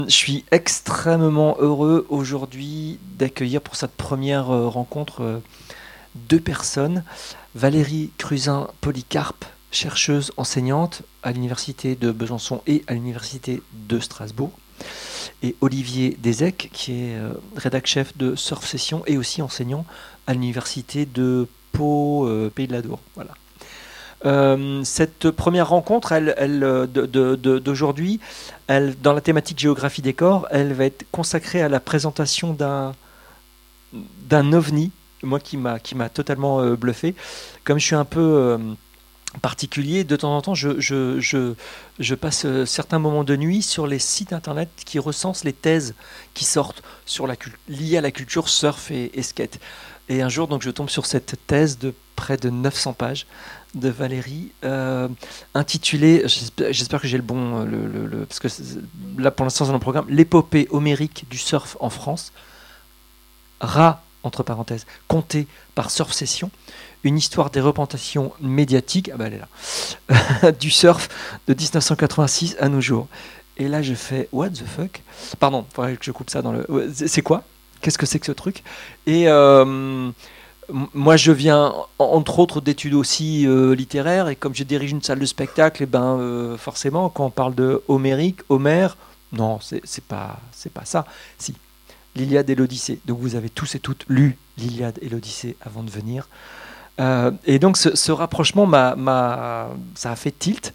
Je suis extrêmement heureux aujourd'hui d'accueillir pour cette première rencontre deux personnes. Valérie Cruzin-Polycarpe, chercheuse enseignante à l'université de Besançon et à l'université de Strasbourg. Et Olivier Desec, qui est rédac-chef de Surf Session et aussi enseignant à l'université de Pau, Pays de la Dour. Voilà. Cette première rencontre d'aujourd'hui, dans la thématique géographie des corps, elle va être consacrée à la présentation d'un ovni, moi qui m'a totalement bluffé. Comme je suis un peu particulier, de temps en temps, je passe certains moments de nuit sur les sites internet qui recensent les thèses qui sortent sur liées à la culture surf et skate. Et un jour, donc, je tombe sur cette thèse de près de 900 pages de Valérie, intitulée, j'espère que j'ai le bon, parce que là pour l'instant c'est dans le programme, l'épopée homérique du surf en France, entre parenthèses, contée par Surf Session, une histoire des représentations médiatiques, ah bah elle est là, du surf de 1986 à nos jours. Et là je fais, what the fuck? Pardon, il faudrait que je coupe ça dans le... C'est quoi? Qu'est-ce que c'est que ce truc? Et... moi, je viens, entre autres, d'études aussi littéraires, et comme je dirige une salle de spectacle, et forcément, quand on parle de homérique, Homère, non, c'est pas ça. Si, l'Iliade et l'Odyssée. Donc vous avez tous et toutes lu l'Iliade et l'Odyssée avant de venir. Et donc ce rapprochement, ça a fait tilt.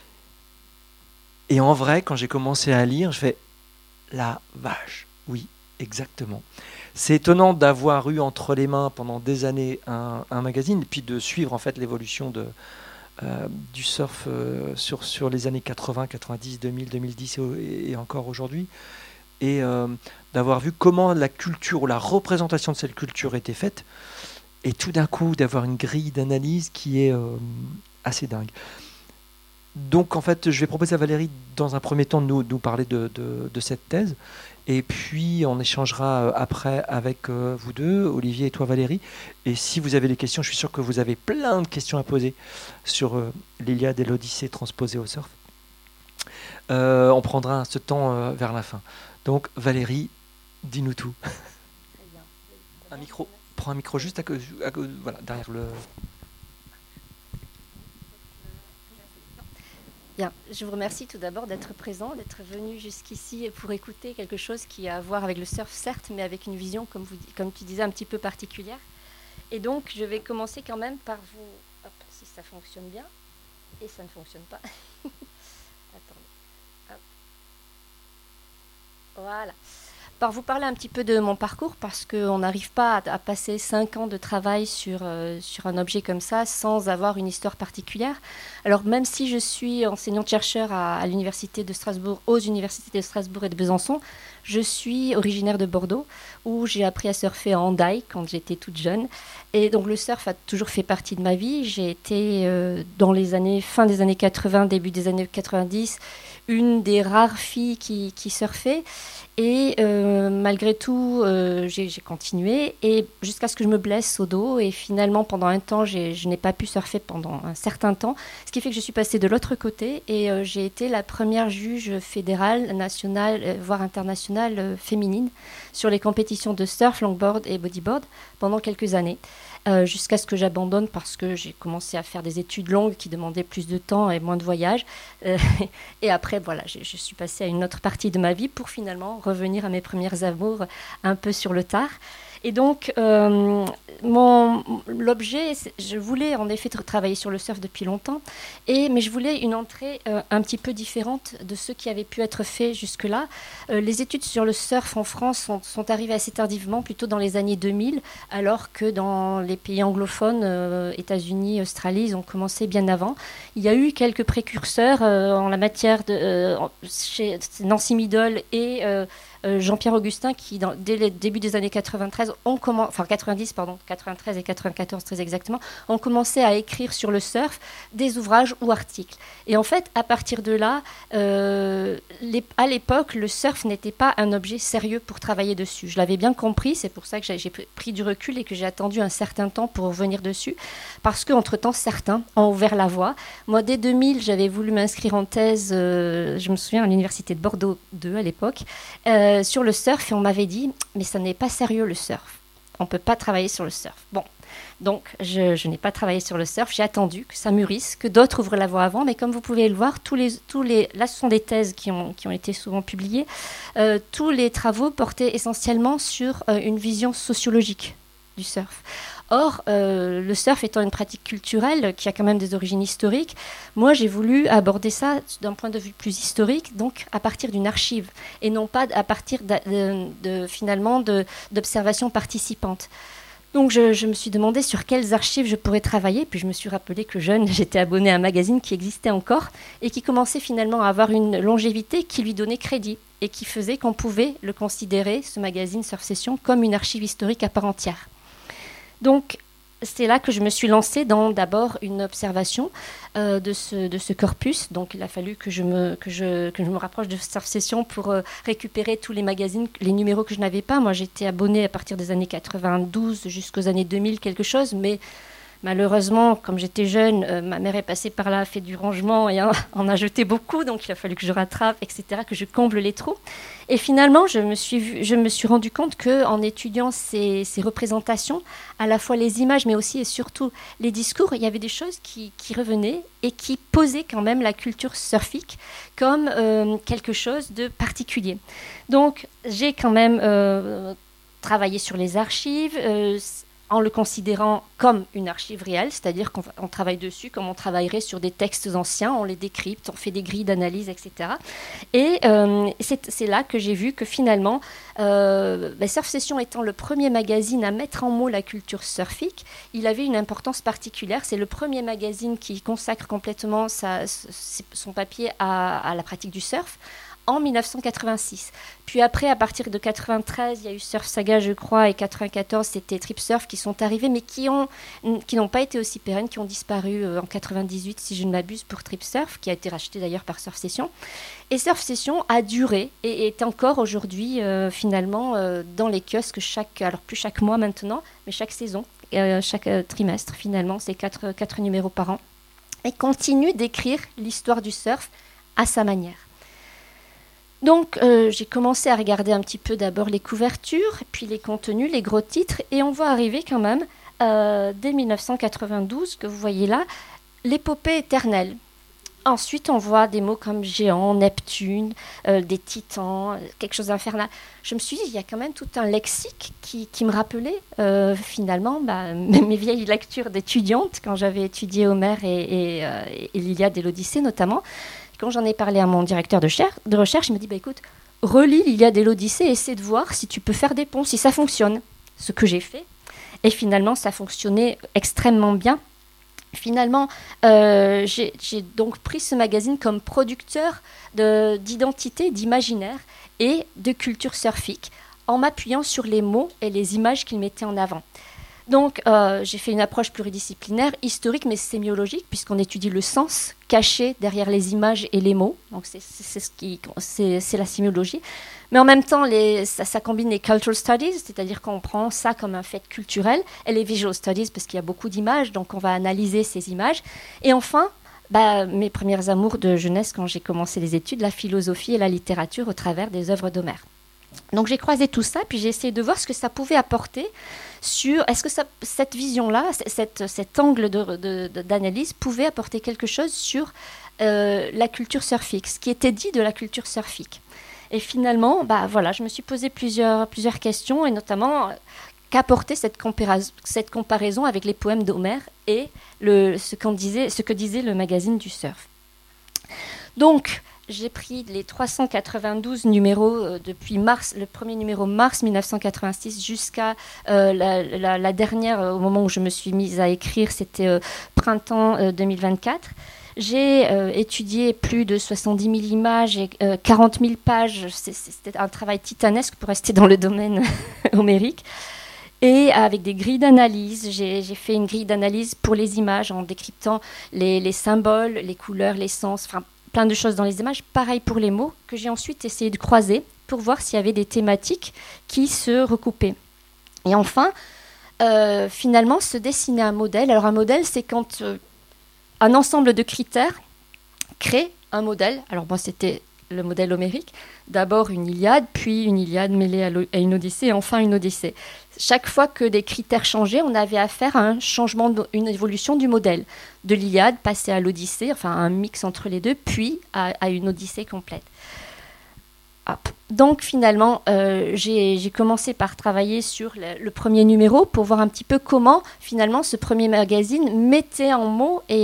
Et en vrai, quand j'ai commencé à lire, je fais la vache, oui, exactement. C'est étonnant d'avoir eu entre les mains pendant des années un magazine et puis de suivre en fait l'évolution du surf sur les années 80, 90, 2000, 2010 et encore aujourd'hui. Et d'avoir vu comment la culture ou la représentation de cette culture était faite. Et tout d'un coup, d'avoir une grille d'analyse qui est assez dingue. Donc en fait, je vais proposer à Valérie dans un premier temps de nous parler de cette thèse. Et puis on échangera après avec vous deux, Olivier et toi Valérie. Et si vous avez des questions, je suis sûr que vous avez plein de questions à poser sur l'Iliade et l'Odyssée transposées au surf. On prendra ce temps vers la fin. Donc Valérie, dis-nous tout. Un micro, prends un micro juste voilà, derrière le... Bien, je vous remercie tout d'abord d'être présent, d'être venu jusqu'ici pour écouter quelque chose qui a à voir avec le surf, certes, mais avec une vision, comme tu disais, un petit peu particulière. Et donc, je vais commencer quand même par vous... Hop, si ça fonctionne bien. Et ça ne fonctionne pas. Attendez. Hop. Voilà. Par vous parler un petit peu de mon parcours, parce qu'on n'arrive pas à passer 5 ans de travail sur un objet comme ça sans avoir une histoire particulière. Alors même si je suis enseignante-chercheur à l'université de Strasbourg, aux universités de Strasbourg et de Besançon, je suis originaire de Bordeaux, où j'ai appris à surfer en Hendaye quand j'étais toute jeune. Et donc le surf a toujours fait partie de ma vie. J'ai été dans fin des années 80, début des années 90, une des rares filles qui surfait. Et malgré tout, j'ai continué et jusqu'à ce que je me blesse au dos. Et finalement, pendant un temps, je n'ai pas pu surfer pendant un certain temps. Ce qui fait que je suis passée de l'autre côté et j'ai été la première juge fédérale, nationale, voire internationale féminine sur les compétitions de surf, longboard et bodyboard pendant quelques années. Jusqu'à ce que j'abandonne parce que j'ai commencé à faire des études longues qui demandaient plus de temps et moins de voyages. Et après, voilà, je suis passée à une autre partie de ma vie pour finalement revenir à mes premières amours un peu sur le tard. Et donc, l'objet, je voulais en effet travailler sur le surf depuis longtemps, mais je voulais une entrée un petit peu différente de ce qui avait pu être fait jusque-là. Les études sur le surf en France sont arrivées assez tardivement, plutôt dans les années 2000, alors que dans les pays anglophones, États-Unis, Australie, ils ont commencé bien avant. Il y a eu quelques précurseurs en la matière chez Nancy Middle et... Jean-Pierre Augustin qui, dès le début des années 93, 93 et 94 très exactement, on commençait à écrire sur le surf des ouvrages ou articles. Et en fait, à partir de là, à l'époque, le surf n'était pas un objet sérieux pour travailler dessus. Je l'avais bien compris, c'est pour ça que j'ai pris du recul et que j'ai attendu un certain temps pour revenir dessus, parce qu'entre-temps, certains ont ouvert la voie. Moi, dès 2000, j'avais voulu m'inscrire en thèse, je me souviens, à l'université de Bordeaux 2 à l'époque, sur le surf, et on m'avait dit, mais ça n'est pas sérieux le surf. On ne peut pas travailler sur le surf. Bon, donc je n'ai pas travaillé sur le surf, j'ai attendu que ça mûrisse, que d'autres ouvrent la voie avant, mais comme vous pouvez le voir, là ce sont des thèses qui ont été souvent publiées, tous les travaux portaient essentiellement sur une vision sociologique du surf. Or, le surf étant une pratique culturelle qui a quand même des origines historiques, moi j'ai voulu aborder ça d'un point de vue plus historique, donc à partir d'une archive, et non pas à partir finalement d'observations participantes. Donc je me suis demandé sur quelles archives je pourrais travailler, puis je me suis rappelé que jeune, j'étais abonnée à un magazine qui existait encore et qui commençait finalement à avoir une longévité qui lui donnait crédit et qui faisait qu'on pouvait le considérer, ce magazine Surf Session, comme une archive historique à part entière. Donc, c'est là que je me suis lancée dans d'abord une observation de ce corpus. Donc, il a fallu que je me rapproche de Surf Session pour récupérer tous les magazines, les numéros que je n'avais pas. Moi, j'étais abonnée à partir des années 92 jusqu'aux années 2000, quelque chose, mais malheureusement, comme j'étais jeune, ma mère est passée par là, a fait du rangement et en a jeté beaucoup, donc il a fallu que je rattrape, etc., que je comble les trous. Et finalement, je me suis rendu compte qu'en étudiant ces représentations, à la fois les images, mais aussi et surtout les discours, il y avait des choses qui revenaient et qui posaient quand même la culture surfique comme quelque chose de particulier. Donc, j'ai quand même travaillé sur les archives, en le considérant comme une archive réelle, c'est-à-dire qu'on travaille dessus comme on travaillerait sur des textes anciens, on les décrypte, on fait des grilles d'analyse, etc. Et c'est là que j'ai vu que finalement, Surf Session étant le premier magazine à mettre en mots la culture surfique, il avait une importance particulière. C'est le premier magazine qui consacre complètement son papier à la pratique du surf, en 1986. Puis après, à partir de 93, il y a eu Surf Saga, je crois, et 94, c'était Trip Surf qui sont arrivés, mais qui n'ont pas été aussi pérennes, qui ont disparu en 98, si je ne m'abuse, pour Trip Surf, qui a été racheté d'ailleurs par Surf Session. Et Surf Session a duré et est encore aujourd'hui, finalement, dans les kiosques, alors plus chaque mois maintenant, mais chaque saison, chaque trimestre, finalement, c'est 4 numéros par an, et continue d'écrire l'histoire du surf à sa manière. Donc, j'ai commencé à regarder un petit peu d'abord les couvertures, puis les contenus, les gros titres, et on voit arriver quand même, dès 1992, que vous voyez là, l'épopée éternelle. Ensuite, on voit des mots comme géant, Neptune, des titans, quelque chose d'infernal. Je me suis dit, il y a quand même tout un lexique qui me rappelait finalement mes vieilles lectures d'étudiante, quand j'avais étudié Homère et l'Iliade et l'Odyssée notamment. Quand j'en ai parlé à mon directeur de recherche, il me dit, écoute, relis l'Iliade et l'Odyssée et essaie de voir si tu peux faire des ponts, si ça fonctionne. Ce que j'ai fait. Et finalement, ça fonctionnait extrêmement bien. Finalement, j'ai donc pris ce magazine comme producteur d'identité, d'imaginaire et de culture surfique, en m'appuyant sur les mots et les images qu'il mettait en avant. Donc, j'ai fait une approche pluridisciplinaire, historique mais sémiologique, puisqu'on étudie le sens caché derrière les images et les mots. Donc, c'est la sémiologie. Mais en même temps, ça combine les cultural studies, c'est-à-dire qu'on prend ça comme un fait culturel, et les visual studies, parce qu'il y a beaucoup d'images, donc on va analyser ces images. Et enfin, mes premières amours de jeunesse, quand j'ai commencé les études, la philosophie et la littérature au travers des œuvres d'Homère. Donc j'ai croisé tout ça, puis j'ai essayé de voir ce que ça pouvait apporter est-ce que cette vision-là, cet angle d'analyse pouvait apporter quelque chose sur la culture surfique, ce qui était dit de la culture surfique. Et finalement, je me suis posé plusieurs questions, et notamment qu'apportait cette comparaison avec les poèmes d'Homère et ce que disait le magazine du surf. Donc, j'ai pris les 392 numéros depuis le premier numéro mars 1986 jusqu'à la dernière, au moment où je me suis mise à écrire, c'était printemps 2024. J'ai étudié plus de 70 000 images et 40 000 pages. C'était un travail titanesque pour rester dans le domaine homérique. Et avec des grilles d'analyse, j'ai fait une grille d'analyse pour les images en décryptant les symboles, les couleurs, les sens, enfin plein de choses dans les images. Pareil pour les mots, que j'ai ensuite essayé de croiser pour voir s'il y avait des thématiques qui se recoupaient. Et enfin, finalement, se dessiner un modèle. Alors un modèle, c'est quand un ensemble de critères crée un modèle. Alors moi, c'était le modèle homérique. D'abord une Iliade, puis une Iliade mêlée à une Odyssée, et enfin une Odyssée. Chaque fois que des critères changeaient, on avait affaire à un changement, une évolution du modèle. De l'Iliade, passer à l'Odyssée, enfin un mix entre les deux, puis à une Odyssée complète. Hop. Donc finalement, j'ai commencé par travailler sur le premier numéro pour voir un petit peu comment finalement ce premier magazine mettait en mots et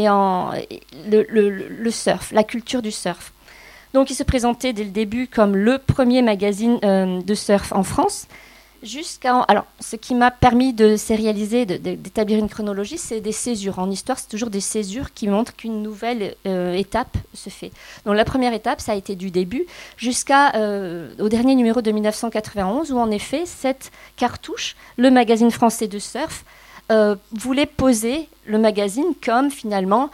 le surf, la culture du surf. Donc il se présentait dès le début comme le premier magazine de surf en France. Alors, ce qui m'a permis de sérialiser, d'établir une chronologie, c'est des césures. En histoire, c'est toujours des césures qui montrent qu'une nouvelle étape se fait. Donc la première étape, ça a été du début jusqu'au dernier numéro de 1991, où en effet, cette cartouche, le magazine français de surf, voulait poser le magazine comme finalement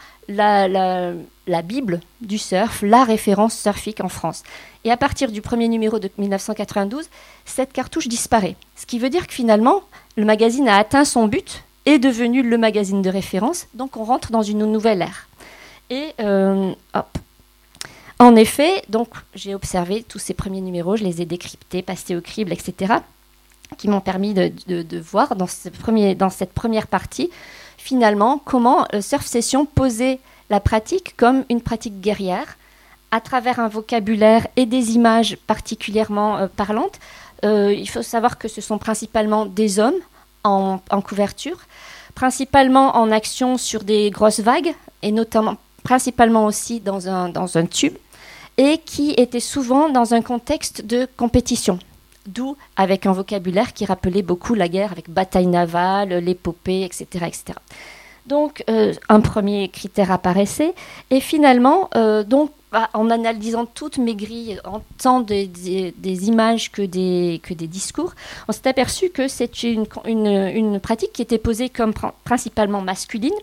la Bible du surf, la référence surfique en France. Et à partir du premier numéro de 1992, cette cartouche disparaît. Ce qui veut dire que finalement, le magazine a atteint son but, est devenu le magazine de référence, donc on rentre dans une nouvelle ère. Et hop. En effet, donc j'ai observé tous ces premiers numéros, je les ai décryptés, passés au crible, etc., qui m'ont permis de voir dans cette première partie, finalement, comment Surf Session posait la pratique comme une pratique guerrière, à travers un vocabulaire et des images particulièrement parlantes. Il faut savoir que ce sont principalement des hommes en couverture, principalement en action sur des grosses vagues, et notamment, principalement aussi dans un tube, et qui étaient souvent dans un contexte de compétition. D'où avec un vocabulaire qui rappelait beaucoup la guerre, avec bataille navale, l'épopée, etc., etc. Donc, un premier critère apparaissait. Et finalement, en analysant toutes mes grilles, en tant des images que des discours, on s'est aperçu que c'était une pratique qui était posée comme principalement masculine,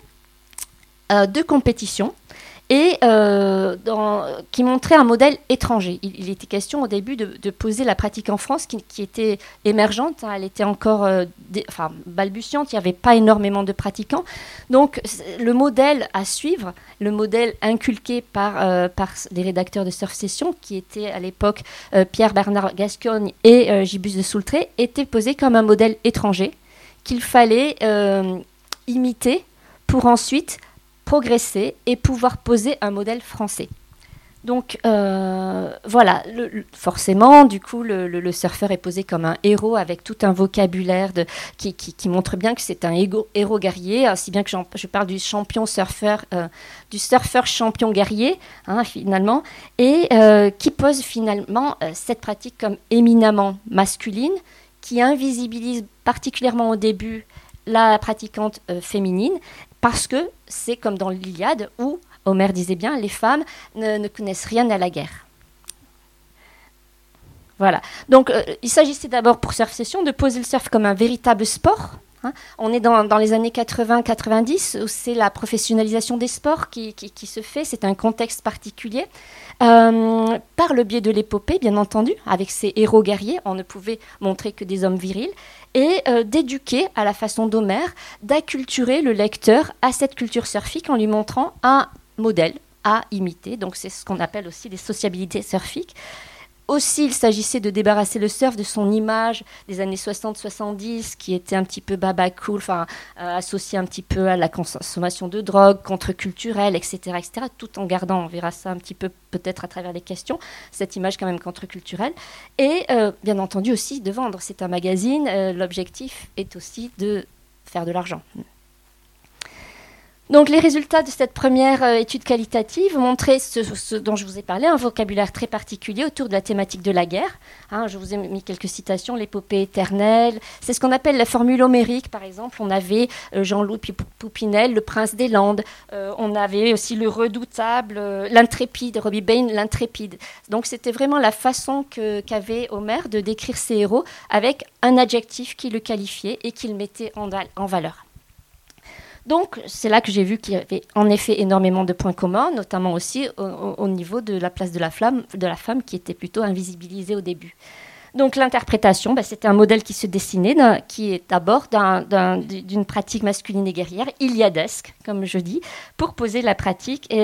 de compétition, et qui montrait un modèle étranger. Il était question au début de poser la pratique en France qui était émergente, elle était encore balbutiante, il n'y avait pas énormément de pratiquants. Donc le modèle à suivre, le modèle inculqué par les rédacteurs de Surf Session, qui étaient à l'époque Pierre-Bernard Gascogne et Gibus de Soultré, était posé comme un modèle étranger qu'il fallait imiter pour ensuite progresser et pouvoir poser un modèle français. Donc voilà, forcément, du coup, le surfeur est posé comme un héros avec tout un vocabulaire qui montre bien que c'est un héros guerrier, si bien que je parle du champion surfeur, du surfeur champion guerrier, finalement, et qui pose finalement cette pratique comme éminemment masculine, qui invisibilise particulièrement au début la pratiquante féminine, parce que c'est comme dans l'Iliade où Homère disait bien, les femmes ne connaissent rien à la guerre. Voilà. Donc, il s'agissait d'abord pour Surf Session de poser le surf comme un véritable sport. On est dans les années 80-90 où c'est la professionnalisation des sports qui se fait. C'est un contexte particulier. Par le biais de l'épopée, bien entendu, avec ces héros guerriers, on ne pouvait montrer que des hommes virils. Et d'éduquer, à la façon d'Homère, d'acculturer le lecteur à cette culture surfique en lui montrant un modèle à imiter. Donc c'est ce qu'on appelle aussi les sociabilités surfiques. Aussi, il s'agissait de débarrasser le surf de son image des années 60-70, qui était un petit peu baba cool, associé un petit peu à la consommation de drogue, contre-culturelle, etc., etc., tout en gardant, on verra ça un petit peu peut-être à travers les questions, cette image quand même contre-culturelle. Et bien entendu aussi de vendre. C'est un magazine, l'objectif est aussi de faire de l'argent. Donc les résultats de cette première étude qualitative montraient ce dont je vous ai parlé, un vocabulaire très particulier autour de la thématique de la guerre. Je vous ai mis quelques citations, l'épopée éternelle. C'est ce qu'on appelle la formule homérique, par exemple. On avait Jean-Louis Poupinel, le prince des Landes. On avait aussi le redoutable, l'intrépide, Robbie Bain, l'intrépide. Donc c'était vraiment la façon qu'avait Homère de décrire ses héros avec un adjectif qui le qualifiait et qui le mettait en valeur. Donc, c'est là que j'ai vu qu'il y avait en effet énormément de points communs, notamment aussi au niveau de la place de la femme qui était plutôt invisibilisée au début. Donc, l'interprétation, c'était un modèle qui se dessinait, qui est d'abord d'une pratique masculine et guerrière, iliadesque, comme je dis, pour poser la pratique. Et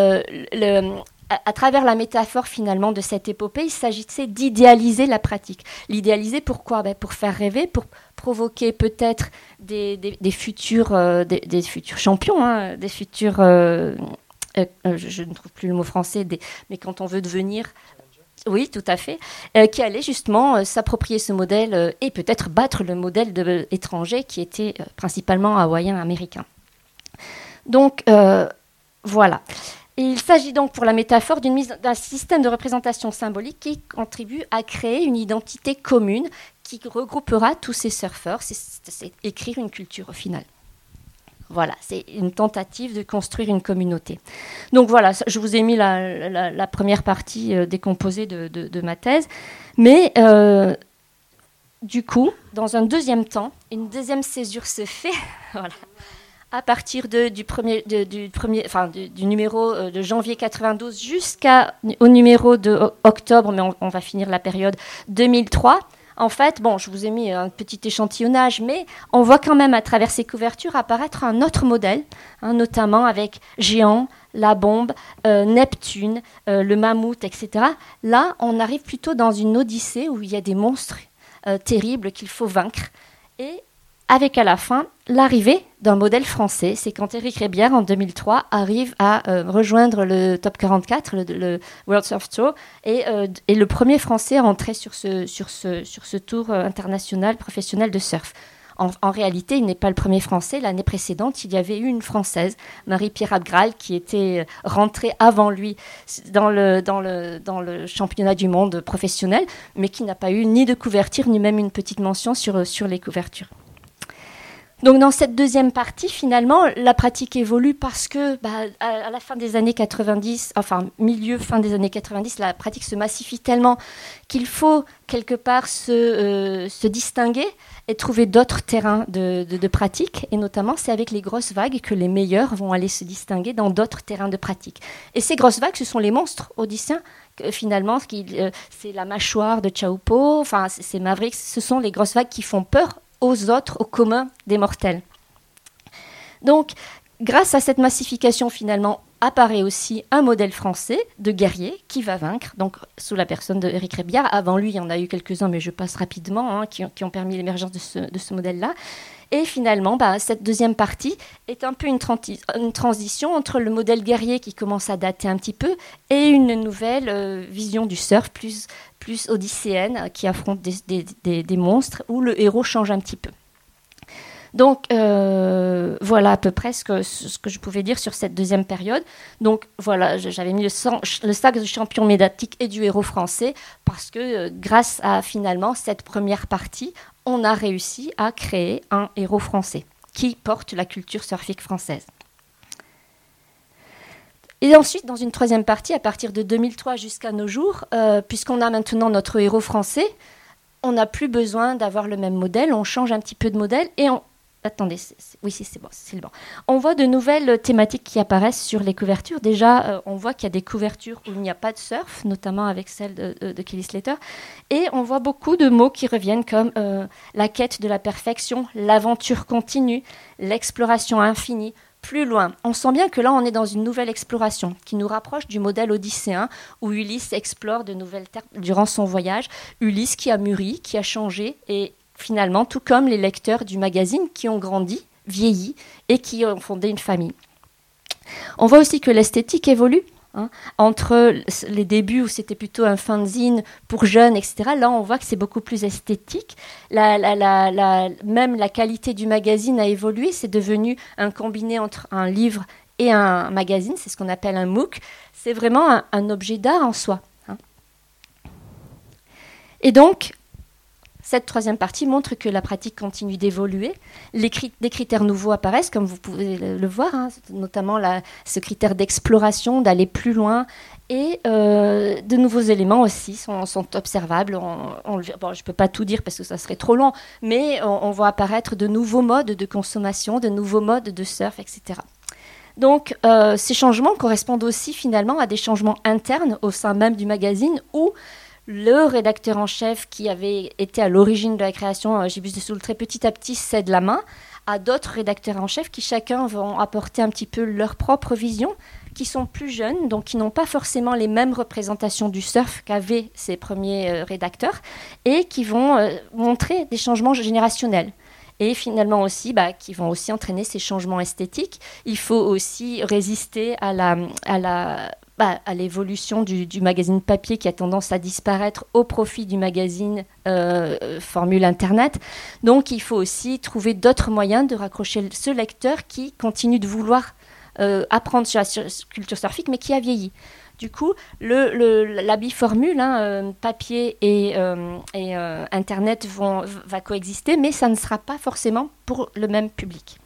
à travers la métaphore finalement de cette épopée, il s'agissait d'idéaliser la pratique. L'idéaliser pourquoi ? Pour faire rêver, pour provoquer peut-être des futurs champions, des futurs... je ne trouve plus le mot français, mais quand on veut devenir... Oui, tout à fait. Qui allaient justement s'approprier ce modèle et peut-être battre le modèle étranger qui était principalement hawaïen-américain. Donc, voilà. Il s'agit donc pour la métaphore d'un système de représentation symbolique qui contribue à créer une identité commune qui regroupera tous ces surfeurs. C'est écrire une culture au final. Voilà, c'est une tentative de construire une communauté. Donc voilà, je vous ai mis la première partie décomposée de ma thèse. Mais du coup, dans un deuxième temps, une deuxième césure se fait. Voilà. À partir du numéro de janvier 92 jusqu'au numéro de octobre, mais on va finir la période 2003. En fait, je vous ai mis un petit échantillonnage, mais on voit quand même à travers ces couvertures apparaître un autre modèle, notamment avec Géant, la bombe, Neptune, le mammouth, etc. Là, on arrive plutôt dans une odyssée où il y a des monstres terribles qu'il faut vaincre. Et avec à la fin l'arrivée d'un modèle français. C'est quand Éric Rébière, en 2003, arrive à rejoindre le Top 44, le World Surf Tour, et le premier Français à entrer sur ce tour international professionnel de surf. En réalité, il n'est pas le premier Français. L'année précédente, il y avait eu une Française, Marie-Pierre Abgral, qui était rentrée avant lui dans le championnat du monde professionnel, mais qui n'a pas eu ni de couverture, ni même une petite mention sur les couvertures. Donc dans cette deuxième partie, finalement, la pratique évolue parce que à la fin des années 90, fin des années 90, la pratique se massifie tellement qu'il faut quelque part se distinguer et trouver d'autres terrains de pratique. Et notamment, c'est avec les grosses vagues que les meilleurs vont aller se distinguer dans d'autres terrains de pratique. Et ces grosses vagues, ce sont les monstres odysséens. Finalement, c'est la mâchoire de Chaupo, c'est Mavericks, ce sont les grosses vagues qui font peur aux autres, au commun des mortels. Donc, grâce à cette massification, finalement, apparaît aussi un modèle français de guerrier qui va vaincre, donc sous la personne d'Éric Rébière. Avant lui, il y en a eu quelques-uns, mais je passe rapidement, qui ont permis l'émergence de ce modèle-là. Et finalement, cette deuxième partie est un peu une transition entre le modèle guerrier qui commence à dater un petit peu et une nouvelle vision du surf plus odysséenne qui affronte des monstres où le héros change un petit peu. Donc, voilà à peu près ce que je pouvais dire sur cette deuxième période. Donc, voilà, j'avais mis le sac du champion médiatique et du héros français parce que grâce à, finalement, cette première partie, on a réussi à créer un héros français qui porte la culture surfique française. Et ensuite, dans une troisième partie, à partir de 2003 jusqu'à nos jours, puisqu'on a maintenant notre héros français, on n'a plus besoin d'avoir le même modèle, on change un petit peu de modèle et Attendez, c'est bon. On voit de nouvelles thématiques qui apparaissent sur les couvertures. Déjà, on voit qu'il y a des couvertures où il n'y a pas de surf, notamment avec celle de Kelly Slater. Et on voit beaucoup de mots qui reviennent comme la quête de la perfection, l'aventure continue, l'exploration infinie. Plus loin, on sent bien que là, on est dans une nouvelle exploration qui nous rapproche du modèle odysséen où Ulysse explore de nouvelles terres durant son voyage. Ulysse qui a mûri, qui a changé et finalement, tout comme les lecteurs du magazine qui ont grandi, vieilli et qui ont fondé une famille. On voit aussi que l'esthétique évolue. hein. Entre les débuts où c'était plutôt un fanzine pour jeunes, etc., là on voit que c'est beaucoup plus esthétique. Même la qualité du magazine a évolué, c'est devenu un combiné entre un livre et un magazine, c'est ce qu'on appelle un MOOC. C'est vraiment un objet d'art en soi, hein. Et donc, cette troisième partie montre que la pratique continue d'évoluer. Des critères nouveaux apparaissent, comme vous pouvez le voir, hein, notamment ce critère d'exploration, d'aller plus loin. Et de nouveaux éléments aussi sont observables. Je ne peux pas tout dire parce que ça serait trop long, mais on voit apparaître de nouveaux modes de consommation, de nouveaux modes de surf, etc. Donc, ces changements correspondent aussi finalement à des changements internes au sein même du magazine où le rédacteur en chef qui avait été à l'origine de la création, Gibus de Soultré, petit à petit cède la main à d'autres rédacteurs en chef qui chacun vont apporter un petit peu leur propre vision, qui sont plus jeunes, donc qui n'ont pas forcément les mêmes représentations du surf qu'avaient ces premiers rédacteurs, et qui vont montrer des changements générationnels. Et finalement aussi, qui vont aussi entraîner ces changements esthétiques. Il faut aussi résister à l'évolution du magazine papier qui a tendance à disparaître au profit du magazine formule Internet. Donc, il faut aussi trouver d'autres moyens de raccrocher ce lecteur qui continue de vouloir apprendre sur la culture surfique, mais qui a vieilli. Du coup, la biformule, papier et Internet va coexister, mais ça ne sera pas forcément pour le même public.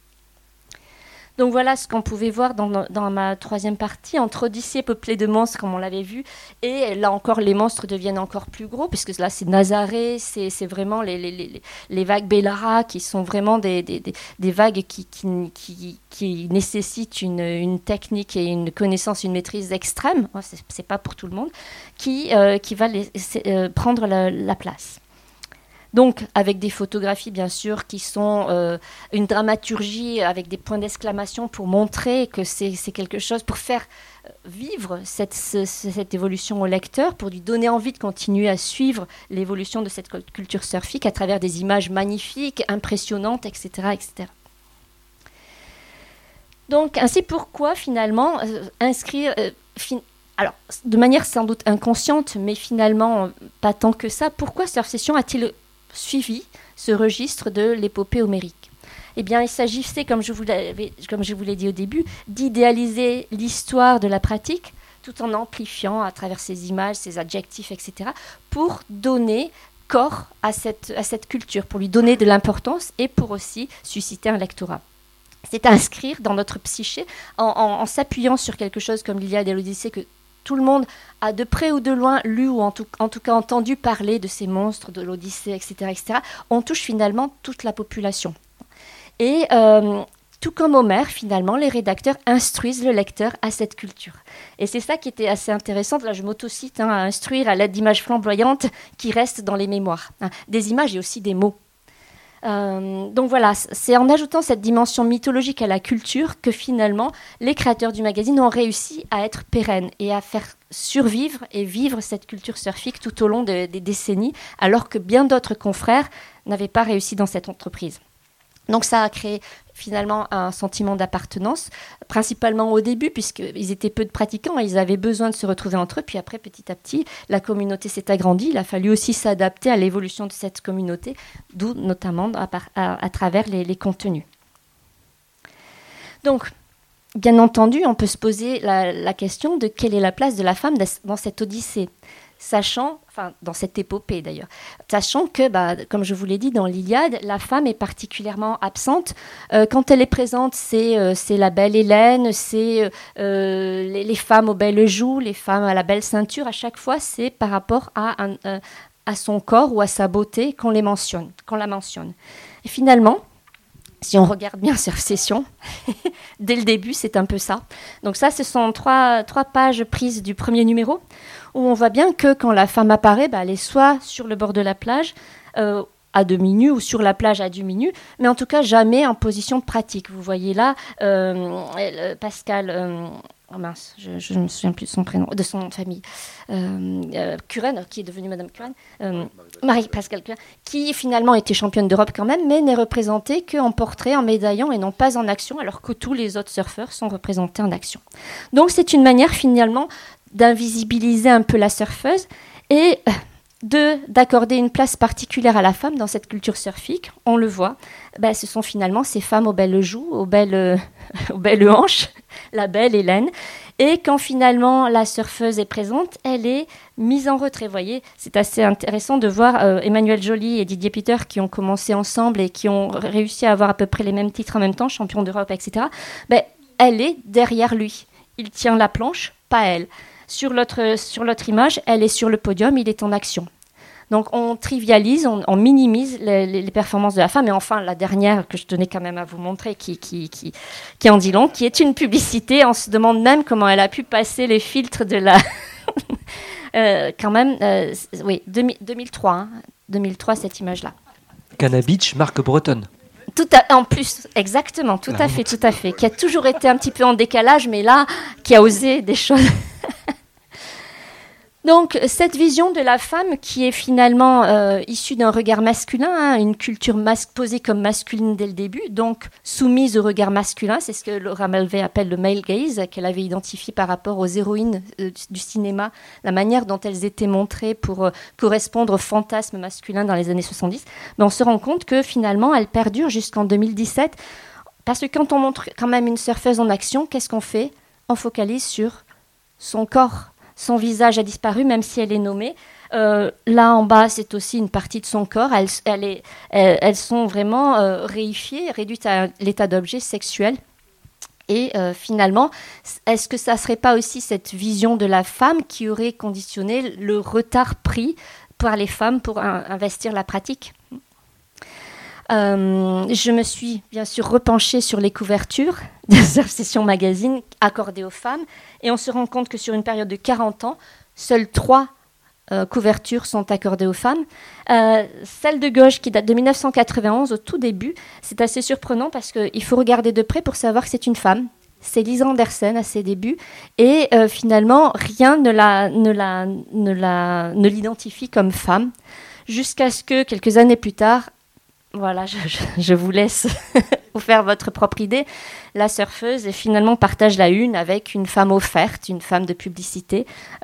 Donc voilà ce qu'on pouvait voir dans ma troisième partie, entre Odyssée peuplée de monstres, comme on l'avait vu, et là encore, les monstres deviennent encore plus gros, puisque là, c'est Nazaré, c'est vraiment les vagues Bellara, qui sont vraiment des vagues qui nécessitent une technique et une connaissance, une maîtrise extrême, c'est pas pour tout le monde, qui va prendre la place. Donc, avec des photographies, bien sûr, qui sont une dramaturgie avec des points d'exclamation pour montrer que c'est quelque chose, pour faire vivre cette évolution au lecteur, pour lui donner envie de continuer à suivre l'évolution de cette culture surfique à travers des images magnifiques, impressionnantes, etc. etc. Donc, ainsi, pourquoi, finalement, inscrire... Alors, de manière sans doute inconsciente, mais finalement, pas tant que ça, pourquoi Surf Session a-t-il suivi ce registre de l'épopée homérique? Eh bien, il s'agissait, comme je vous l'ai dit au début, d'idéaliser l'histoire de la pratique tout en amplifiant à travers ses images, ses adjectifs, etc., pour donner corps à cette culture, pour lui donner de l'importance et pour aussi susciter un lectorat. C'est inscrire dans notre psyché, en s'appuyant sur quelque chose comme l'Iliade et l'Odyssée, que tout le monde a de près ou de loin lu ou en tout cas entendu parler de ces monstres, de l'Odyssée, etc., etc. On touche finalement toute la population. Et tout comme Homère, finalement, les rédacteurs instruisent le lecteur à cette culture. Et c'est ça qui était assez intéressant. Là, je m'autocite, à instruire à l'aide d'images flamboyantes qui restent dans les mémoires. Des images et aussi des mots. Donc voilà, c'est en ajoutant cette dimension mythologique à la culture que finalement les créateurs du magazine ont réussi à être pérennes et à faire survivre et vivre cette culture surfique tout au long des décennies, alors que bien d'autres confrères n'avaient pas réussi dans cette entreprise. Donc ça a créé finalement un sentiment d'appartenance, principalement au début, puisqu'ils étaient peu de pratiquants et ils avaient besoin de se retrouver entre eux. Puis après, petit à petit, la communauté s'est agrandie. Il a fallu aussi s'adapter à l'évolution de cette communauté, d'où notamment à travers les contenus. Donc, bien entendu, on peut se poser la question de quelle est la place de la femme dans cette odyssée. Dans cette épopée d'ailleurs, sachant que, comme je vous l'ai dit dans l'Iliade, la femme est particulièrement absente. Quand elle est présente, c'est la belle Hélène, c'est les femmes aux belles joues, les femmes à la belle ceinture. À chaque fois, c'est par rapport à son corps ou à sa beauté qu'on la mentionne. Et finalement, si on regarde bien Surf Session, dès le début, c'est un peu ça. Donc ça, ce sont trois pages prises du premier numéro, où on voit bien que quand la femme apparaît, elle est soit sur le bord de la plage, à demi-nue, ou sur la plage à demi-nue, mais en tout cas jamais en position pratique. Vous voyez là, Pascal oh mince, je ne me souviens plus de son prénom, de son nom de famille, Curran, qui est devenue Madame Curran, Marie-Pascale Curran, qui finalement était championne d'Europe quand même, mais n'est représentée qu'en portrait, en médaillon et non pas en action, alors que tous les autres surfeurs sont représentés en action. Donc c'est une manière finalement d'invisibiliser un peu la surfeuse et d'accorder une place particulière à la femme dans cette culture surfique. On le voit, ce sont finalement ces femmes aux belles joues, aux belles hanches, la belle Hélène. Et quand finalement la surfeuse est présente, elle est mise en retrait. Vous voyez, c'est assez intéressant de voir Emmanuel Joly et Didier Peter qui ont commencé ensemble et qui ont réussi à avoir à peu près les mêmes titres en même temps, champion d'Europe, etc. Elle est derrière lui. Il tient la planche, pas elle. Sur l'autre image, elle est sur le podium, il est en action. Donc on trivialise, on minimise les performances de la femme. Et enfin, la dernière que je tenais quand même à vous montrer, qui en dit long, qui est une publicité. On se demande même comment elle a pu passer les filtres de la... quand même, oui, 2003, 2003, cette image-là. Cana Beach, marque bretonne. En plus, exactement, tout à fait, qui a toujours été un petit peu en décalage, mais là, qui a osé des choses. Donc, cette vision de la femme qui est finalement issue d'un regard masculin, une culture posée comme masculine dès le début, donc soumise au regard masculin, c'est ce que Laura Mulvey appelle le male gaze, qu'elle avait identifié par rapport aux héroïnes du cinéma, la manière dont elles étaient montrées pour correspondre au fantasme masculin dans les années 70. On se rend compte que finalement, elle perdure jusqu'en 2017, parce que quand on montre quand même une surfeuse en action, qu'est-ce qu'on fait ? On focalise sur son corps. Son visage a disparu, même si elle est nommée. Là, en bas, c'est aussi une partie de son corps. Elles sont vraiment réifiées, réduites à l'état d'objet sexuel. Et finalement, est-ce que ça ne serait pas aussi cette vision de la femme qui aurait conditionné le retard pris par les femmes pour investir la pratique ? Je me suis bien sûr repenchée sur les couvertures de Surf Session Magazine accordées aux femmes et on se rend compte que sur une période de 40 ans, seules 3 couvertures sont accordées aux femmes. Celle de gauche qui date de 1991 au tout début, c'est assez surprenant parce qu'il faut regarder de près pour savoir que c'est une femme. C'est Lisa Andersen à ses débuts et finalement rien ne l'identifie comme femme jusqu'à ce que quelques années plus tard, voilà, je vous laisse vous faire votre propre idée. La surfeuse et finalement partage la une avec une femme offerte, une femme de publicité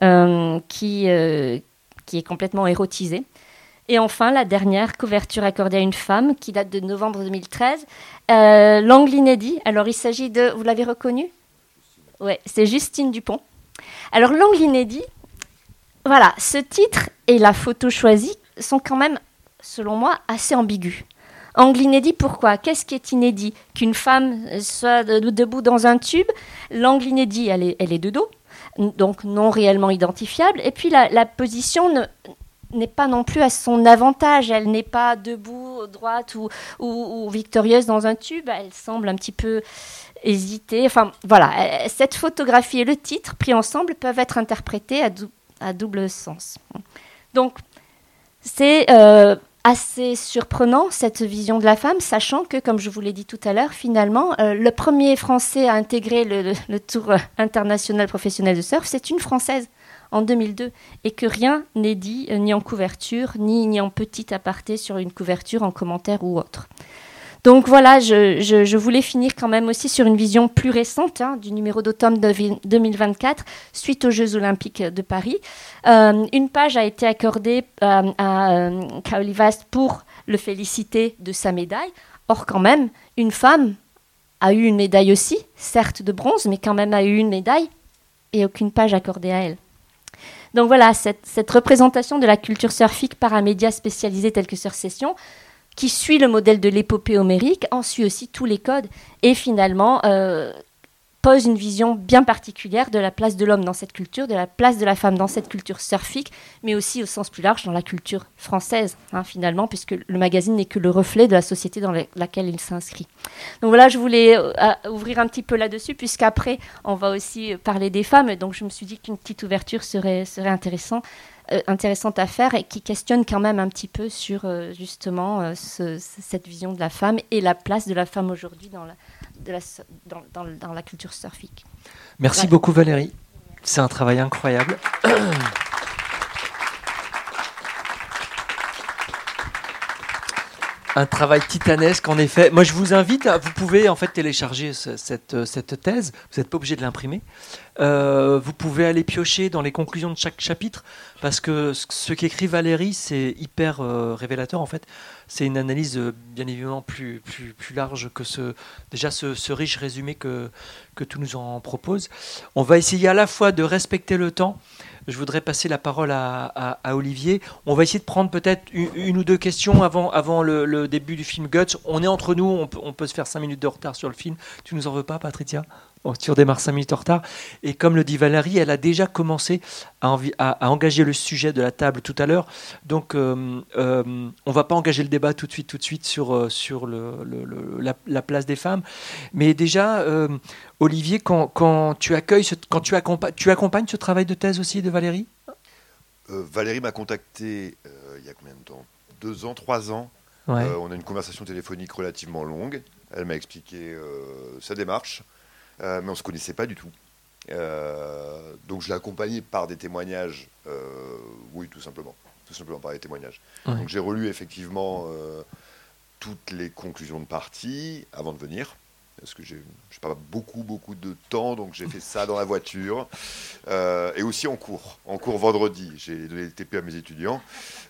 qui est complètement érotisée. Et enfin, la dernière couverture accordée à une femme qui date de novembre 2013, Langley Eddy. Alors, il s'agit de... Vous l'avez reconnue ? Ouais, c'est Justine Dupont. Alors, Langley Eddy, voilà, ce titre et la photo choisie sont quand même, selon moi, assez ambigus. Inédit, pourquoi ? Qu'est-ce qui est inédit ? Qu'une femme soit debout dans un tube. L'angle inédit, elle est de dos, donc non réellement identifiable. Et puis la position n'est pas non plus à son avantage. Elle n'est pas debout, droite ou victorieuse dans un tube. Elle semble un petit peu hésiter. Enfin, voilà. Cette photographie et le titre, pris ensemble, peuvent être interprétés à double sens. Donc, c'est assez surprenant, cette vision de la femme, sachant que, comme je vous l'ai dit tout à l'heure, finalement, le premier Français à intégrer le Tour international professionnel de surf, c'est une Française, en 2002, et que rien n'est dit, ni en couverture, ni en petit aparté sur une couverture, en commentaire ou autre. Donc voilà, je voulais finir quand même aussi sur une vision plus récente du numéro d'automne 2024, suite aux Jeux Olympiques de Paris. Une page a été accordée à Kaoli Vast pour le féliciter de sa médaille. Or, quand même, une femme a eu une médaille aussi, certes de bronze, mais quand même a eu une médaille et aucune page accordée à elle. Donc voilà, cette représentation de la culture surfique par un média spécialisé tel que Surf Session, qui suit le modèle de l'épopée homérique, en suit aussi tous les codes, et finalement pose une vision bien particulière de la place de l'homme dans cette culture, de la place de la femme dans cette culture surfique, mais aussi au sens plus large dans la culture française, finalement, puisque le magazine n'est que le reflet de la société dans laquelle il s'inscrit. Donc voilà, je voulais ouvrir un petit peu là-dessus, puisqu'après, on va aussi parler des femmes, donc je me suis dit qu'une petite ouverture serait intéressante à faire et qui questionne quand même un petit peu sur justement cette vision de la femme et la place de la femme aujourd'hui dans la culture surfique. Merci beaucoup Valérie, c'est un travail incroyable. Un travail titanesque, en effet. Moi, je vous invite, vous pouvez en fait télécharger cette thèse. Vous n'êtes pas obligé de l'imprimer. Vous pouvez aller piocher dans les conclusions de chaque chapitre, parce que ce qu'écrit Valérie, c'est hyper révélateur, en fait. C'est une analyse bien évidemment plus large que ce riche résumé que tout nous en propose. On va essayer à la fois de respecter le temps. Je voudrais passer la parole à Olivier. On va essayer de prendre peut-être une ou deux questions avant le début du film Guts. On est entre nous, on peut se faire 5 minutes de retard sur le film. Tu nous en veux pas, Patricia ? Tu redémarres 5 minutes en retard. Et comme le dit Valérie, elle a déjà commencé à engager le sujet de la table tout à l'heure. Donc, on ne va pas engager le débat tout de suite sur la place des femmes. Mais déjà, Olivier, quand tu accompagnes ce travail de thèse aussi de Valérie ? Valérie m'a contacté il y a combien de temps ? 2 ans, 3 ans. Ouais. On a une conversation téléphonique relativement longue. Elle m'a expliqué sa démarche. Mais on ne se connaissait pas du tout. Donc je l'ai accompagné par des témoignages, oui, tout simplement par des témoignages. Ouais. Donc j'ai relu effectivement toutes les conclusions de partie avant de venir, parce que j'ai pas beaucoup de temps, donc j'ai fait ça dans la voiture, et aussi en cours vendredi. J'ai donné le TP à mes étudiants.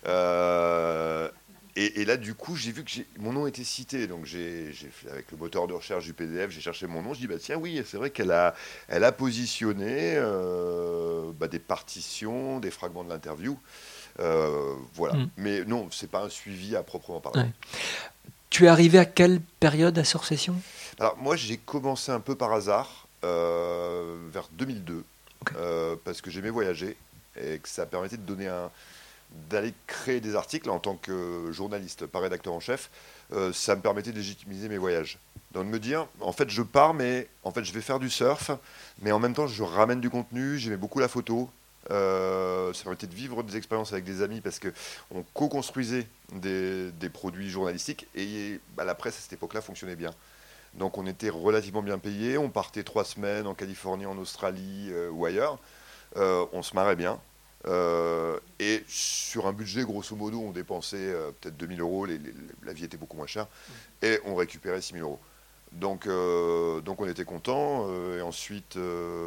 Et là, du coup, j'ai vu que mon nom était cité. Donc, j'ai fait, avec le moteur de recherche du PDF, j'ai cherché mon nom. Je dis, tiens, oui, c'est vrai qu'elle a positionné des partitions, des fragments de l'interview. Voilà. Mais non, c'est pas un suivi à proprement parler. Ouais. Tu es arrivé à quelle période à Sursession ? Alors, moi, j'ai commencé un peu par hasard, vers 2002, okay. Parce que j'aimais voyager et que ça permettait d'aller créer des articles en tant que journaliste, pas rédacteur en chef. Ça me permettait de légitimiser mes voyages. Donc de me dire, en fait, je pars, mais en fait, je vais faire du surf, mais en même temps, je ramène du contenu. J'aimais beaucoup la photo. Ça permettait de vivre des expériences avec des amis parce qu'on co-construisait des produits journalistiques et la presse à cette époque-là fonctionnait bien. Donc on était relativement bien payés. On partait 3 semaines en Californie, en Australie ou ailleurs. On se marrait bien. Et sur un budget, grosso modo, on dépensait peut-être 2 000 euros, la vie était beaucoup moins chère, et on récupérait 6 000 euros. Donc on était contents, et ensuite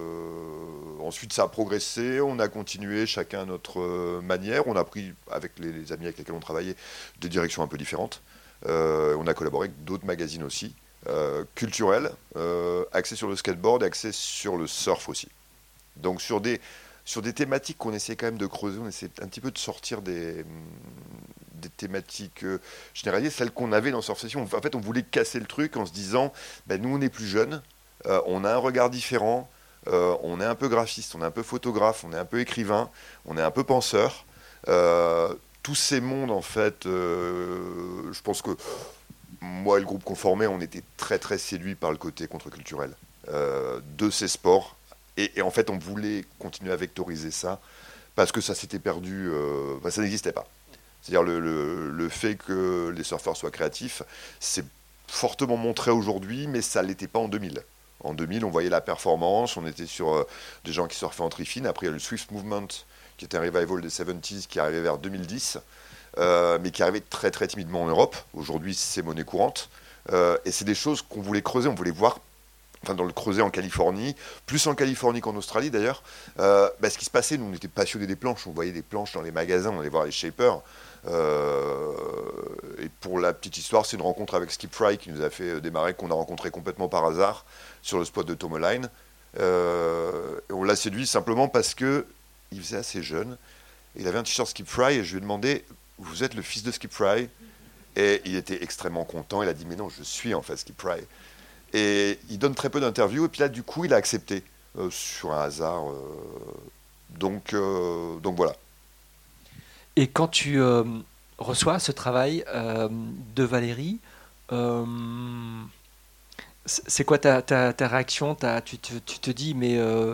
ça a progressé, on a continué chacun à notre manière, on a pris, avec les amis avec lesquels on travaillait, des directions un peu différentes. On a collaboré avec d'autres magazines aussi, culturels, axés sur le skateboard et axés sur le surf aussi. Donc sur des thématiques qu'on essaie quand même de creuser, on essaie un petit peu de sortir des thématiques généralisées, celles qu'on avait dans Sursession. En fait, on voulait casser le truc en se disant, nous on est plus jeunes, on a un regard différent, on est un peu graphiste, on est un peu photographe, on est un peu écrivain, on est un peu penseur. Tous ces mondes, en fait, je pense que moi et le groupe qu'on formait, on était très très séduits par le côté contre-culturel de ces sports. Et en fait, on voulait continuer à vectoriser ça parce que ça s'était perdu, ça n'existait pas. C'est-à-dire le fait que les surfeurs soient créatifs, c'est fortement montré aujourd'hui, mais ça ne l'était pas en 2000. En 2000, on voyait la performance, on était sur des gens qui surfaient en trifine. Après, il y a le Swift Movement, qui était un revival des 70s, qui arrivait vers 2010, mais qui arrivait très très timidement en Europe. Aujourd'hui, c'est monnaie courante. Et c'est des choses qu'on voulait creuser, on voulait voir, dans le creuset en Californie, plus en Californie qu'en Australie d'ailleurs. Ce qui se passait, nous on était passionnés des planches, on voyait des planches dans les magasins, on allait voir les shapers. Et pour la petite histoire, c'est une rencontre avec Skip Fry qui nous a fait démarrer, qu'on a rencontré complètement par hasard sur le spot de Tourmaline. On l'a séduit simplement parce qu'il faisait assez jeune. Il avait un t-shirt Skip Fry et je lui ai demandé, vous êtes le fils de Skip Fry ? Et il était extrêmement content, il a dit, mais non, je suis en fait Skip Fry. Et il donne très peu d'interviews, et puis là, du coup, il a accepté, sur un hasard. Donc voilà. Et quand tu reçois ce travail de Valérie, c'est quoi ta réaction ? Tu te dis, mais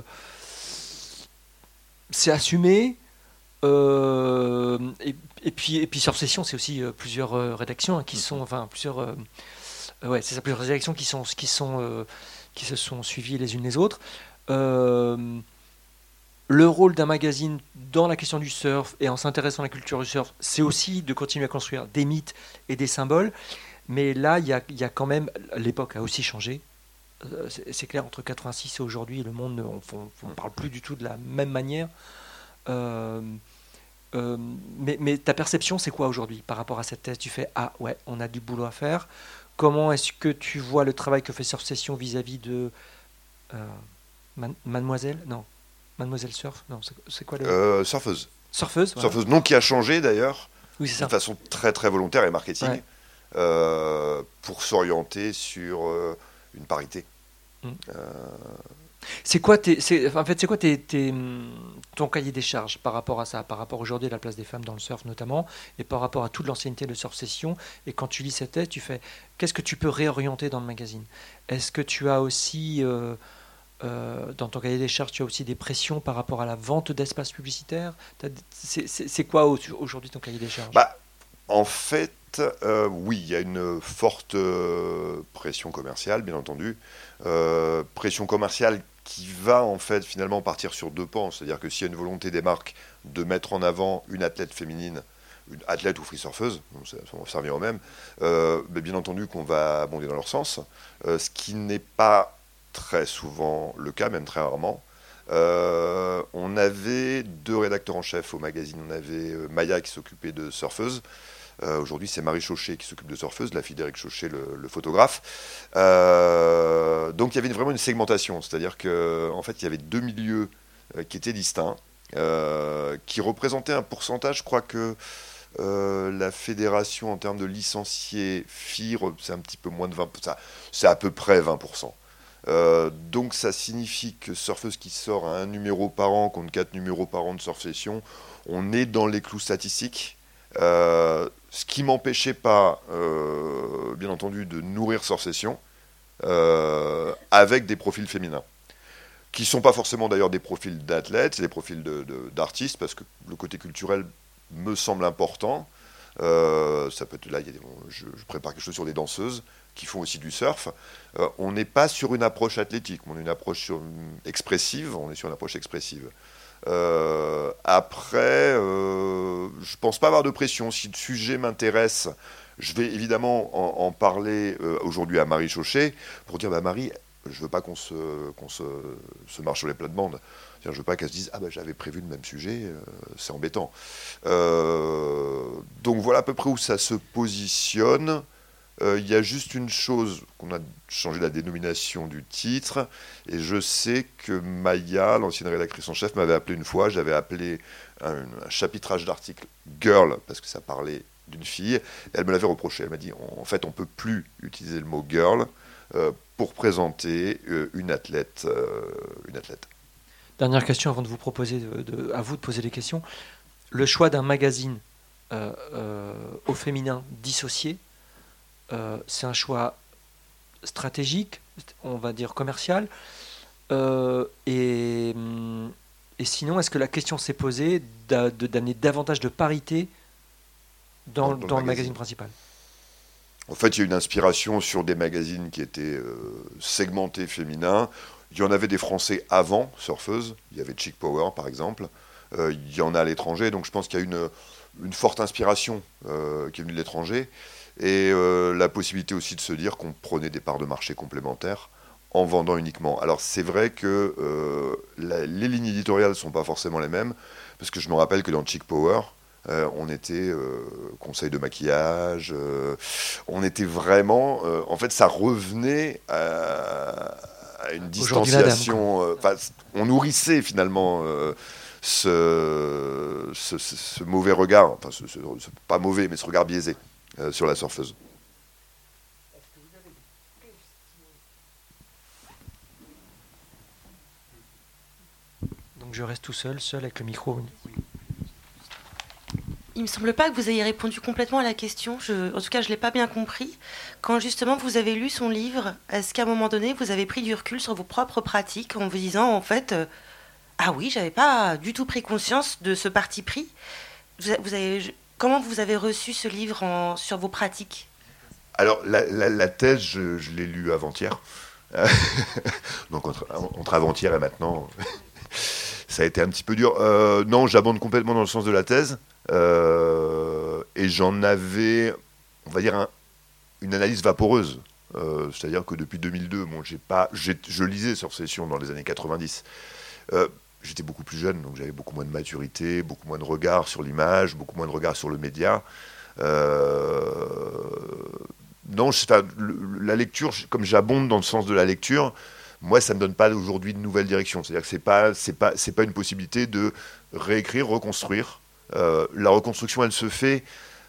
c'est assumé et puis Sursession, c'est aussi plusieurs rédactions qui sont, plusieurs Ouais, c'est ça, plusieurs élections qui se sont suivies les unes les autres. Euh, le rôle d'un magazine dans la question du surf et en s'intéressant à la culture du surf, c'est aussi de continuer à construire des mythes et des symboles. Mais là, il y a quand même, l'époque a aussi changé. C'est clair, entre 86 et aujourd'hui, le monde, on ne parle plus du tout de la même manière. Euh, mais ta perception, c'est quoi aujourd'hui par rapport à cette thèse? Tu fais, ah ouais, on a du boulot à faire. Comment est-ce que tu vois le travail que fait Surf Session vis-à-vis de euh, Mademoiselle? Non, Mademoiselle Surf? Non, c'est quoi le... Surfeuse. Surfeuse, voilà. Surfeuse, nom qui a changé d'ailleurs, Oui, c'est de ça. façon très très volontaire et marketing, Ouais. pour s'orienter sur une parité. Mm. Euh, C'est quoi, en fait, c'est quoi ton cahier des charges par rapport à ça, par rapport aujourd'hui à la place des femmes dans le surf notamment, et par rapport à toute l'ancienneté de Surf Session? Et quand tu lis cette thèse, tu fais, qu'est-ce que tu peux réorienter dans le magazine? Est-ce que tu as aussi, dans ton cahier des charges, tu as aussi des pressions par rapport à la vente d'espaces publicitaires? C'est quoi aujourd'hui ton cahier des charges? Bah, en fait, oui, il y a une forte pression commerciale, bien entendu. Pression commerciale qui va en fait finalement partir sur deux pans. C'est-à-dire que s'il y a une volonté des marques de mettre en avant une athlète féminine, une athlète ou free surfeuse, ça va servir au même, mais bien entendu qu'on va abonder dans leur sens, ce qui n'est pas très souvent le cas, même très rarement. On avait deux rédacteurs en chef au magazine. On avait Maya qui s'occupait de surfeuse. Aujourd'hui, c'est Marie Chauchet qui s'occupe de surfeuse, la fille d'Éric Chauchet, le photographe. Donc, il y avait vraiment une segmentation, c'est-à-dire qu'en fait, il y avait deux milieux qui étaient distincts, qui représentaient un pourcentage. Je crois que la fédération, en termes de licenciés filles, c'est un petit peu moins de 20%. C'est à peu près 20%. Donc ça signifie que Surfeuse qui sort à un numéro par an contre 4 numéros par an de Surf Session, on est dans les clous statistiques. Ce qui m'empêchait pas, bien entendu, de nourrir Surf Session avec des profils féminins. Qui ne sont pas forcément d'ailleurs des profils d'athlètes, c'est des profils d'artistes, parce que le côté culturel me semble important. Ça peut être là, je prépare quelque chose sur des danseuses qui font aussi du surf. On n'est pas sur une approche athlétique, on est une approche expressive. On est sur une approche expressive. Après, je pense pas avoir de pression. Si le sujet m'intéresse, je vais évidemment en parler aujourd'hui à Marie Chauchet pour dire, bah Marie, je veux pas qu'on se marche sur les plates-bandes. Je veux pas qu'elle se dise, ah bah j'avais prévu le même sujet, c'est embêtant. Donc voilà à peu près où ça se positionne. Il y a juste une chose, qu'on a changé la dénomination du titre, et je sais que Maya, l'ancienne rédactrice en chef, m'avait appelé une fois. J'avais appelé un chapitrage d'article Girl, parce que ça parlait d'une fille, et elle me l'avait reproché. Elle m'a dit, en fait, on ne peut plus utiliser le mot girl pour présenter une athlète. Dernière question avant de vous proposer à vous de poser des questions. Le choix d'un magazine au féminin dissocié, c'est un choix stratégique, on va dire commercial. Et sinon, est-ce que la question s'est posée d'amener davantage de parité dans le magazine principal? En fait, il y a une inspiration sur des magazines qui étaient segmentés féminins. Il y en avait des Français avant Surfeuse. Il y avait Chick Power, par exemple. Il y en a à l'étranger. Donc je pense qu'il y a une forte inspiration qui est venue de l'étranger. Et la possibilité aussi de se dire qu'on prenait des parts de marché complémentaires en vendant uniquement. Alors c'est vrai que les lignes éditoriales ne sont pas forcément les mêmes, parce que je me rappelle que dans Chick Power, on était conseil de maquillage, on était vraiment... en fait, ça revenait à une distanciation... on nourrissait finalement ce mauvais regard, enfin, pas mauvais, mais ce regard biaisé sur la surfeuse. Donc je reste tout seul avec le micro. Il me semble pas que vous ayez répondu complètement à la question. En tout cas, je l'ai pas bien compris. Quand justement vous avez lu son livre, est-ce qu'à un moment donné, vous avez pris du recul sur vos propres pratiques en vous disant, en fait, ah oui, j'avais pas du tout pris conscience de ce parti pris. Comment vous avez reçu ce livre sur vos pratiques? Alors, la thèse, je l'ai lue avant-hier. Donc, entre avant-hier et maintenant, ça a été un petit peu dur. Non, j'abonde complètement dans le sens de la thèse. Et j'en avais, on va dire, une analyse vaporeuse. C'est-à-dire que depuis 2002, bon, je lisais Surfsession dans les années 90. J'étais beaucoup plus jeune, donc j'avais beaucoup moins de maturité, beaucoup moins de regard sur l'image, beaucoup moins de regard sur le média. Non, la lecture, comme j'abonde dans le sens de la lecture, moi, ça ne me donne pas aujourd'hui de nouvelle direction. C'est-à-dire que c'est pas une possibilité de réécrire, reconstruire. La reconstruction, elle se fait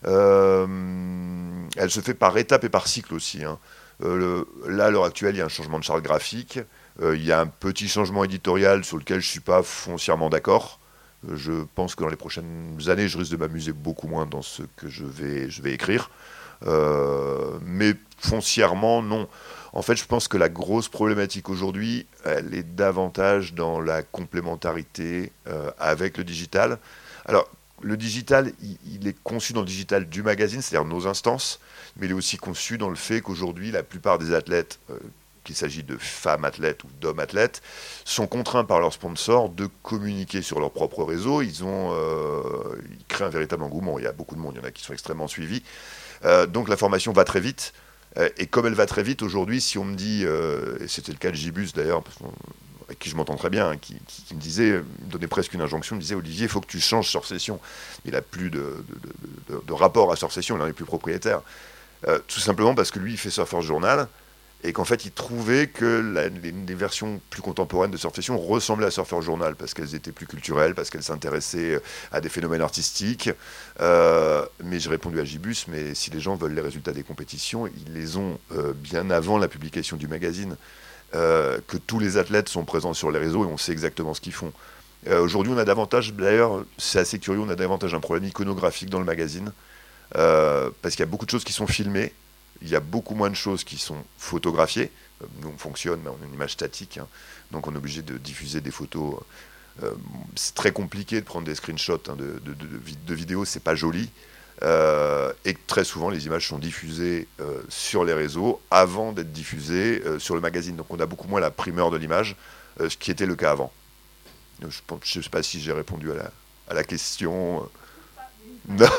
par étapes et par cycle aussi. Hein. Là, à l'heure actuelle, il y a un changement de charte graphique. Il y a un petit changement éditorial sur lequel je ne suis pas foncièrement d'accord. Je pense que dans les prochaines années, je risque de m'amuser beaucoup moins dans ce que je vais écrire. Mais foncièrement, non. En fait, je pense que la grosse problématique aujourd'hui, elle est davantage dans la complémentarité avec le digital. Alors, le digital, il est conçu dans le digital du magazine, c'est-à-dire nos instances, mais il est aussi conçu dans le fait qu'aujourd'hui, la plupart des athlètes, qu'il s'agit de femmes athlètes ou d'hommes athlètes, sont contraints par leurs sponsors de communiquer sur leur propre réseau. Ils créent un véritable engouement. Il y a beaucoup de monde, il y en a qui sont extrêmement suivis. Donc la formation va très vite. Et comme elle va très vite aujourd'hui, si on me dit, et c'était le cas de Gibus d'ailleurs, avec qui je m'entends très bien, qui me disait, me donnait presque une injonction, me disait Olivier, il faut que tu changes Surfsession. Il n'a plus de rapport à Surfsession, il n'en est plus propriétaire. Tout simplement parce que lui, il fait Surfer Journal, et qu'en fait, il trouvait que les versions plus contemporaines de Surfsession ressemblaient à Surfer Journal, parce qu'elles étaient plus culturelles, parce qu'elles s'intéressaient à des phénomènes artistiques. Mais j'ai répondu à Gibus, mais si les gens veulent les résultats des compétitions, ils les ont bien avant la publication du magazine. Que tous les athlètes sont présents sur les réseaux et on sait exactement ce qu'ils font. Aujourd'hui, on a davantage, d'ailleurs, c'est assez curieux, on a davantage un problème iconographique dans le magazine, parce qu'il y a beaucoup de choses qui sont filmées, il y a beaucoup moins de choses qui sont photographiées. Nous, on fonctionne, mais on a une image statique, hein, donc on est obligé de diffuser des photos. C'est très compliqué de prendre des screenshots de vidéos, c'est pas joli. Et très souvent les images sont diffusées sur les réseaux avant d'être diffusées sur le magazine, donc on a beaucoup moins la primeur de l'image, ce qui était le cas avant. Je ne sais pas si j'ai répondu à la question. Non.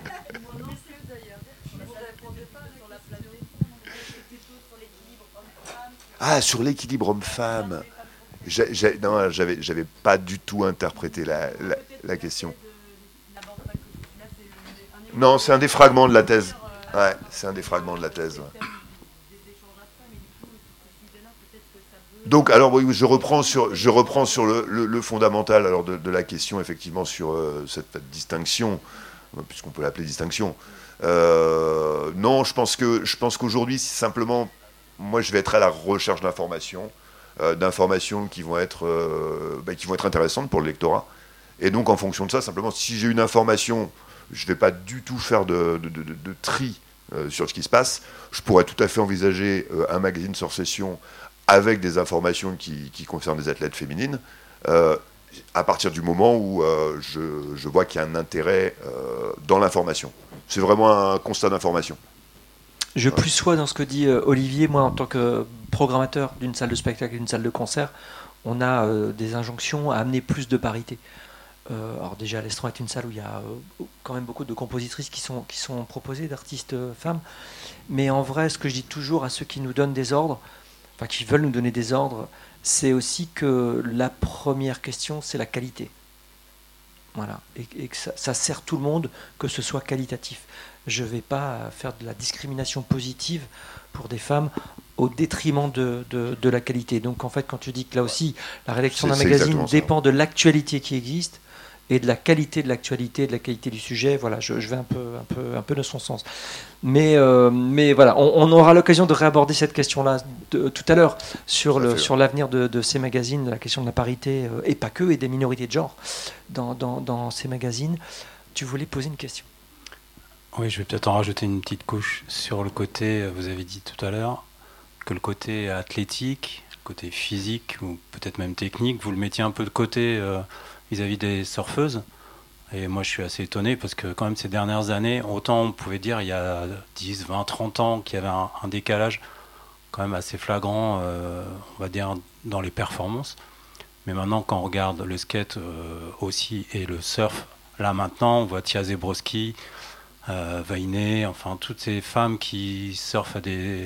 Ah, sur l'équilibre homme-femme. Non, j'avais pas du tout interprété la question. Non, c'est un des fragments de la thèse. Ouais, c'est un des fragments de la thèse. Ouais. Donc, alors oui, je reprends sur le fondamental alors de la question, effectivement, sur cette distinction, puisqu'on peut l'appeler distinction. Non, je pense qu'aujourd'hui, simplement, moi, je vais être à la recherche d'informations qui vont être intéressantes pour le lectorat. Et donc, en fonction de ça, simplement, si j'ai une information, je ne vais pas du tout faire de tri sur ce qui se passe. Je pourrais tout à fait envisager un magazine Surfsession avec des informations qui concernent les athlètes féminines, à partir du moment où je vois qu'il y a un intérêt dans l'information. C'est vraiment un constat d'information. Je plus sois dans ce que dit Olivier. Moi, en tant que programmateur d'une salle de spectacle et d'une salle de concert, on a des injonctions à amener plus de parité. Alors déjà, l'Estran est une salle où il y a quand même beaucoup de compositrices qui sont proposées, d'artistes femmes. Mais en vrai, ce que je dis toujours à ceux qui nous donnent des ordres, enfin qui veulent nous donner des ordres, c'est aussi que la première question, c'est la qualité. Voilà. Et que ça sert tout le monde, que ce soit qualitatif. Je ne vais pas faire de la discrimination positive pour des femmes au détriment de la qualité. Donc en fait, quand tu dis que là aussi, la rédaction d'un magazine dépend de l'actualité qui existe, et de la qualité de l'actualité, de la qualité du sujet, voilà, je vais un peu de son sens. Mais voilà, on aura l'occasion de réaborder cette question-là tout à l'heure sur l'avenir de ces magazines, la question de la parité, et pas que, et des minorités de genre dans ces magazines. Tu voulais poser une question? Oui, je vais peut-être en rajouter une petite couche sur le côté, vous avez dit tout à l'heure, que le côté athlétique, le côté physique, ou peut-être même technique, vous le mettiez un peu de côté vis-à-vis des surfeuses. Et moi, je suis assez étonné parce que quand même ces dernières années, autant on pouvait dire il y a 10, 20, 30 ans qu'il y avait un décalage quand même assez flagrant, on va dire, dans les performances. Mais maintenant, quand on regarde le skate aussi et le surf, là maintenant, on voit Tia Zebrowski, Vainé, enfin toutes ces femmes qui surfent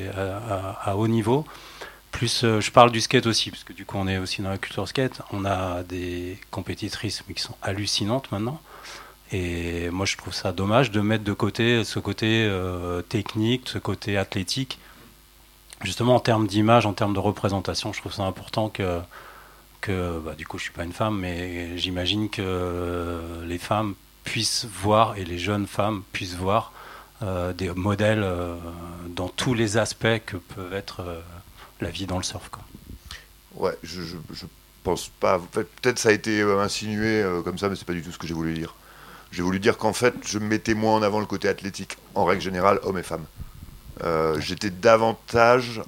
à haut niveau. Plus, je parle du skate aussi, parce que du coup, on est aussi dans la culture skate. On a des compétitrices mais qui sont hallucinantes maintenant. Et moi, je trouve ça dommage de mettre de côté ce côté technique, ce côté athlétique. Justement, en termes d'image, en termes de représentation, je trouve ça important que du coup, je suis pas une femme, mais j'imagine que les femmes puissent voir, et les jeunes femmes puissent voir des modèles dans tous les aspects que peut être la vie dans le surf, quoi. Ouais, je pense pas. En fait, peut-être ça a été insinué comme ça, mais c'est pas du tout ce que j'ai voulu dire. J'ai voulu dire qu'en fait, je mettais moins en avant le côté athlétique, en règle générale, hommes et femmes. J'étais davantage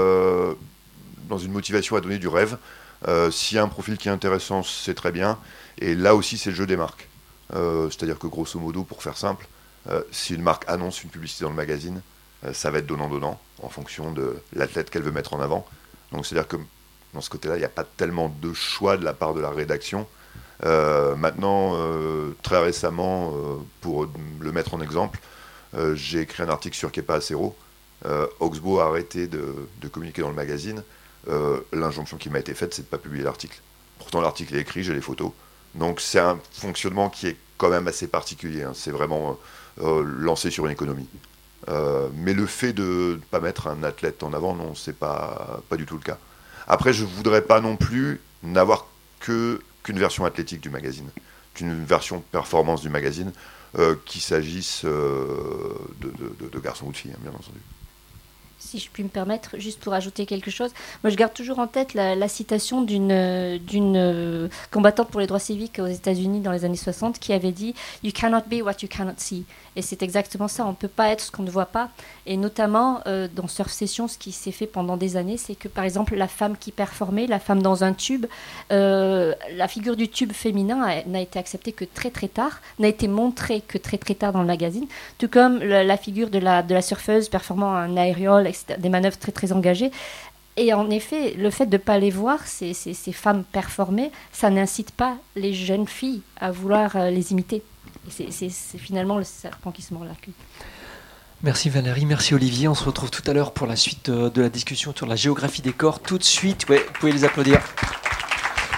dans une motivation à donner du rêve. S'il y a un profil qui est intéressant, c'est très bien. Et là aussi, c'est le jeu des marques. C'est-à-dire que grosso modo, pour faire simple, si une marque annonce une publicité dans le magazine, ça va être donnant-donnant en fonction de l'athlète qu'elle veut mettre en avant. Donc c'est-à-dire que dans ce côté-là, il n'y a pas tellement de choix de la part de la rédaction. Maintenant, très récemment, pour le mettre en exemple, j'ai écrit un article sur Kepa Acero. Oxbow a arrêté de communiquer dans le magazine. L'injonction qui m'a été faite, c'est de ne pas publier l'article. Pourtant, l'article est écrit, j'ai les photos. Donc c'est un fonctionnement qui est quand même assez particulier. Hein. C'est vraiment lancé sur une économie. Mais le fait de ne pas mettre un athlète en avant, non, c'est pas du tout le cas. Après, je ne voudrais pas non plus n'avoir qu'une version athlétique du magazine, qu'une version performance du magazine, qu'il s'agisse de garçons ou de filles, hein, bien entendu. Si je puis me permettre, juste pour ajouter quelque chose, moi je garde toujours en tête la citation d'une combattante pour les droits civiques aux États-Unis dans les années 60 qui avait dit « You cannot be what you cannot see ». Et c'est exactement ça, on ne peut pas être ce qu'on ne voit pas. Et notamment, dans Surf Session, ce qui s'est fait pendant des années, c'est que par exemple, la femme qui performait, la femme dans un tube, la figure du tube féminin n'a été acceptée que très très tard, n'a été montrée que très très tard dans le magazine, tout comme la figure de la surfeuse performant un aériol, etc., des manœuvres très très engagées. Et en effet, le fait de ne pas les voir, ces femmes performer, ça n'incite pas les jeunes filles à vouloir les imiter. Et c'est finalement le serpent qui se mord la queue. Merci Valérie, merci Olivier. On se retrouve tout à l'heure pour la suite de la discussion sur la géographie des corps. Tout de suite, ouais, vous pouvez les applaudir.